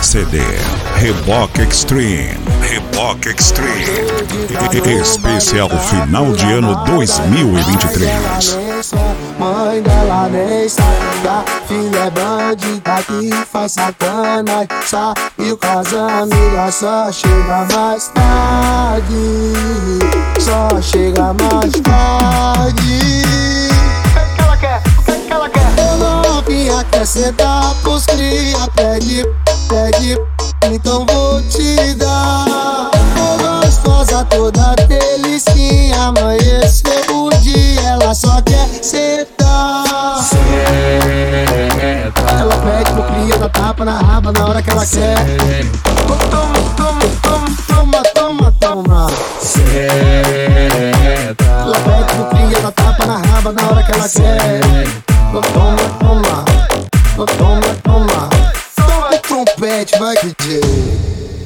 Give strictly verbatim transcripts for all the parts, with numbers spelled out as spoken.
C D Reboque Extreme, Reboque Extreme, especial final de ano dois mil e vinte e três. Mãe dela nem sabe que a filha é bandida que faz sacanagem. Saiu com as amigas, só chega mais tarde, só chega mais tarde. O que ela quer? O que ela quer? Eu novinha quer sentar pros cria, pede, pede, então vou te dar. Ô gostosa toda delicinha, amanheceu o dia, ela só quer sentar. Senta. Ela pede pro cria, dá tapa na raba na hora que ela quer. Toma, toma, toma, toma, toma, toma. Senta. Ela pede pro cria, dá tapa na raba na hora que ela quer. Toma, toma, toma, toma. Toma o trompete, vai D J.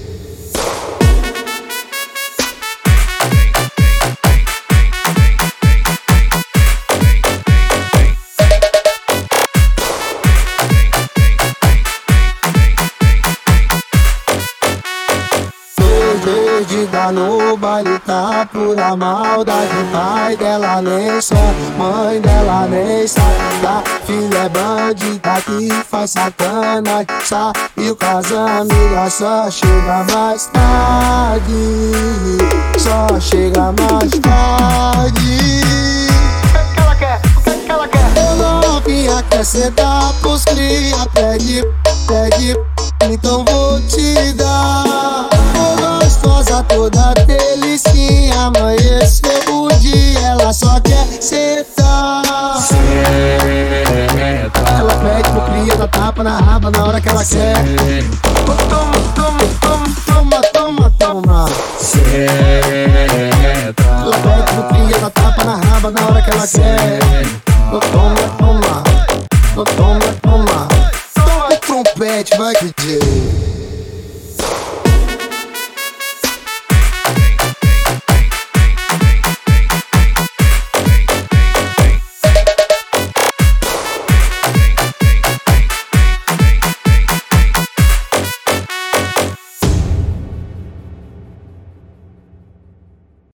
Perdida no baile, tá pura maldade. Pai dela nem sabe, mãe dela nem sabe. Da filha é bandida que faz sacanagem. Saiu com as amigas, só chega mais tarde, só chega mais tarde. O que ela quer? O que ela quer? Eu novinha quer sentar pros cria, pede, pede, então vou te dar. Ô gostosa toda delicinha, amanheceu o dia, ela só quer sentar. Senta. Ela pede pro cria, dá tapa na raba na hora que ela quer.